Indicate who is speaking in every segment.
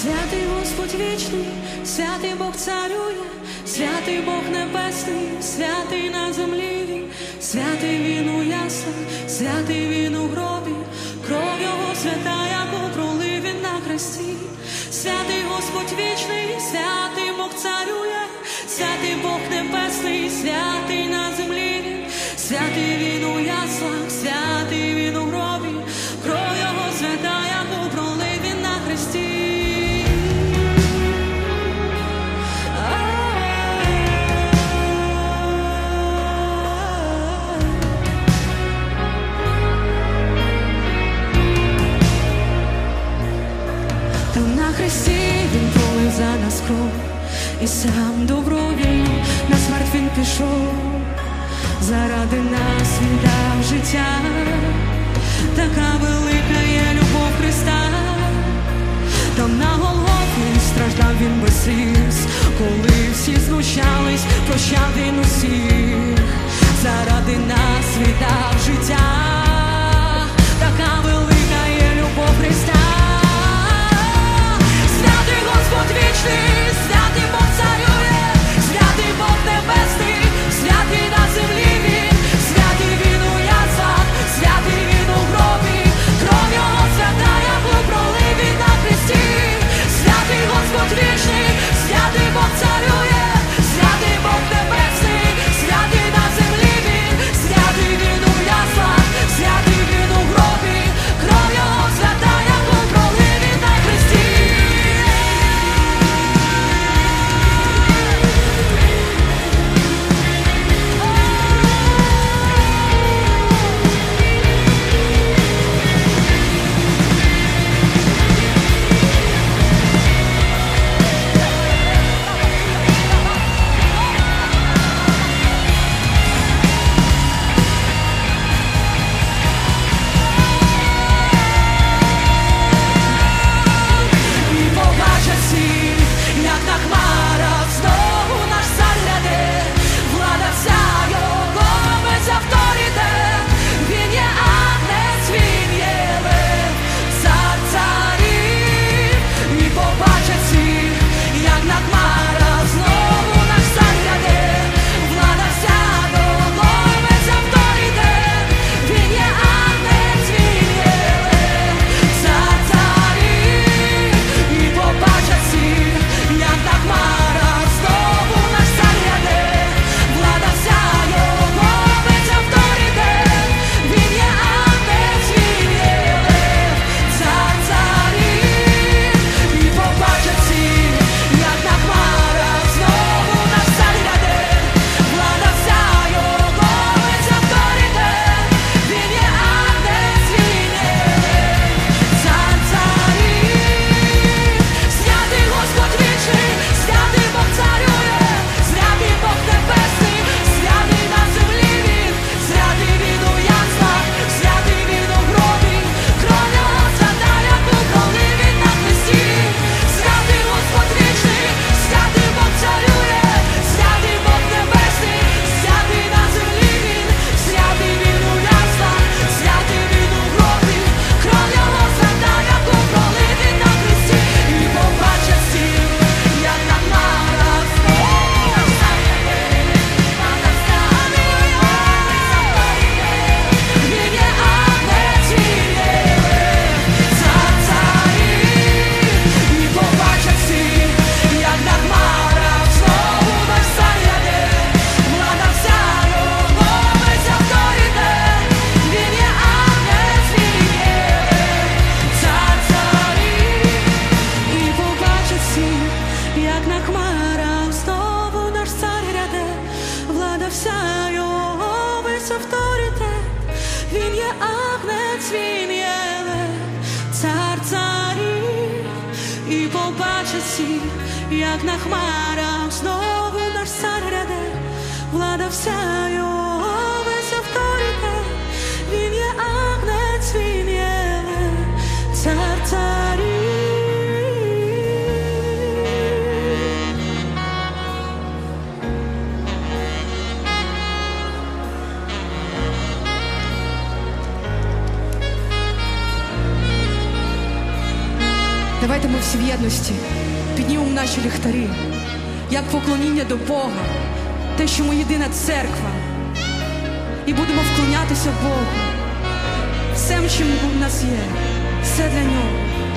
Speaker 1: Святий Господь вічний, святий Бог царює, святий Бог небесний, святий на землі він, святий він у яслах, святий він у гробі, кров його свята, яку пролив він на хресті. Святий Господь вічний, святий Бог царює, святий Бог небесний, святий на землі він, святий він у яслах, святий він у гробі, кров його свята, яку пролив він на хресті. Там на хресті він пролив за нас кров, і сам добровільно на смерть він пішов. Заради нас він дав життя, така велика є любов Христа. Там на Голгофі страждав він без сліз, коли всі знущались, прощав він усіх. Заради нас віддав життя, така велика є любов Христа. Святий Господь вічний, святий Бог царює, святий Бог небесний, святий на землі він, святий він у яслах, святий він у гробі, кров його свята, яку пролив він на хресті. Святий Господь вічний, святий Бог царює, святий Бог небесний, святий на землі він, святий він у яслах, святий він у гробі, кров його свята, яку пролив він на хресті. Як на хмарах знову наш цар ряде, влада вся його, весь авторитет. Він є агнець, він є цар царів. Давайте ми всі в єдності піднімемо наші ліхтарі, як поклоніння до Бога, те, що ми єдина церква, і будемо вклонятися Богу. Всем, чим у нас є, все для Нього.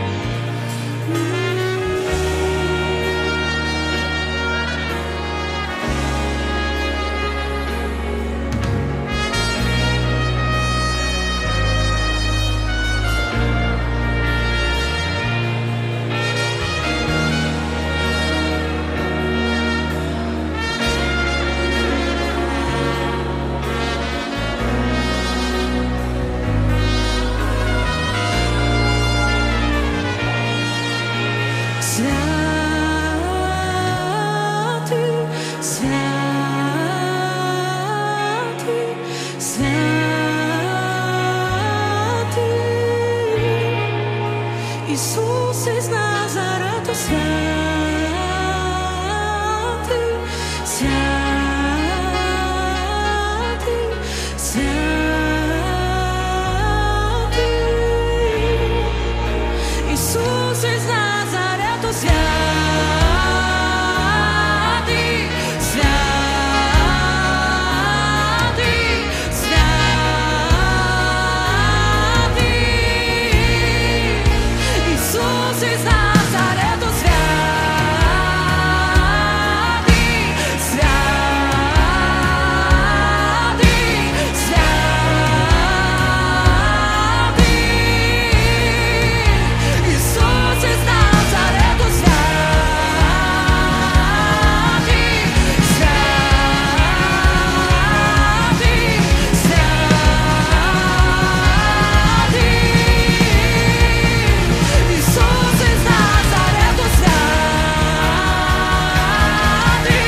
Speaker 1: Ісус із Назарету, святий, святий, святий. Ісус із Назарету, святий, святий, святий. Ісус із Назарету, святий, святий, святий. Ісус із Назарету, святий, святий, святий. Ісус із Назарету, святий,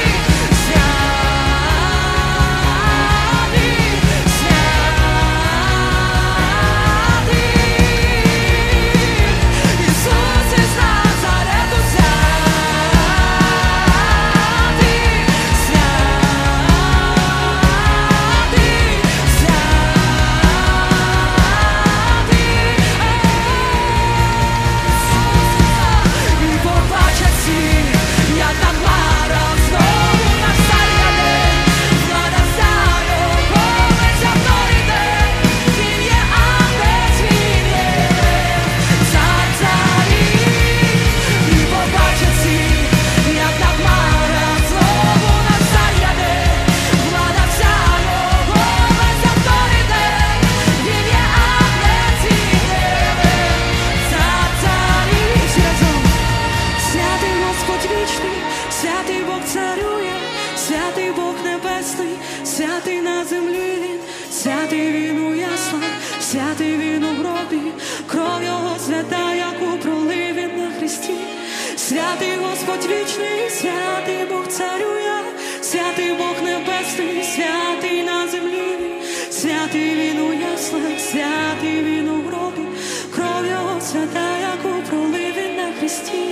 Speaker 1: святий Бог царює, святий Бог небесний, святий на землі Він, святий Він у яслах, святий Він у гробі, кров Його свята, яку пролив Він на хресті. Святий Господь вічний, святий Бог царює, святий Бог небесний, святий на землі Він, святий Він у яслах, святий Він у гробі, кров Його свята, яку пролив Він на хресті.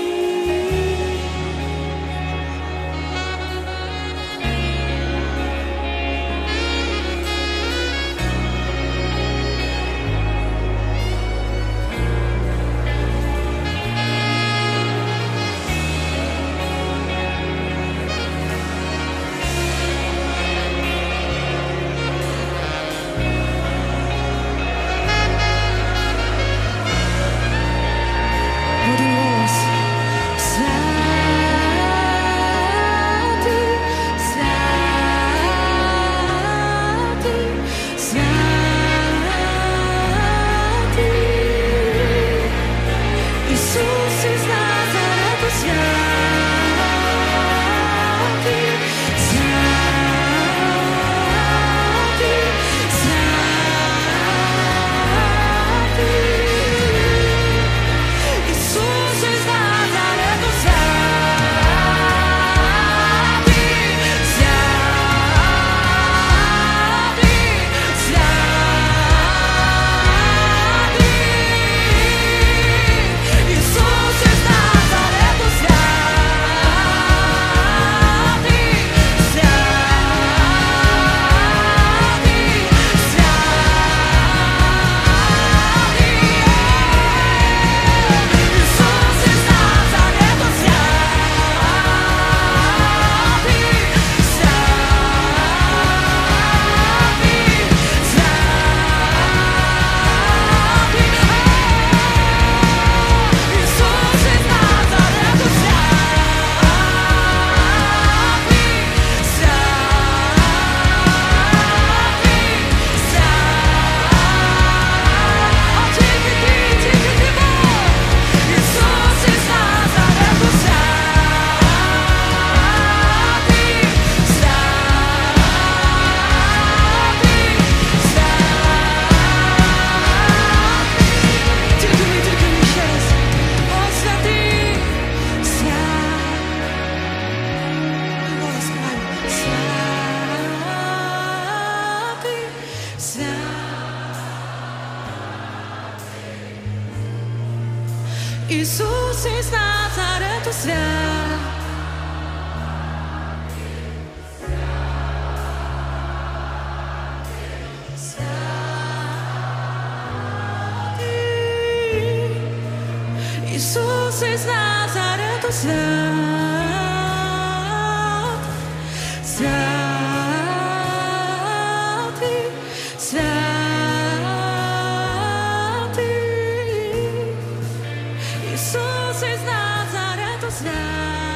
Speaker 1: Ісус із Назарету свят. Ісус із Назарету свят, святий, святий, Ісус із Назарету свят.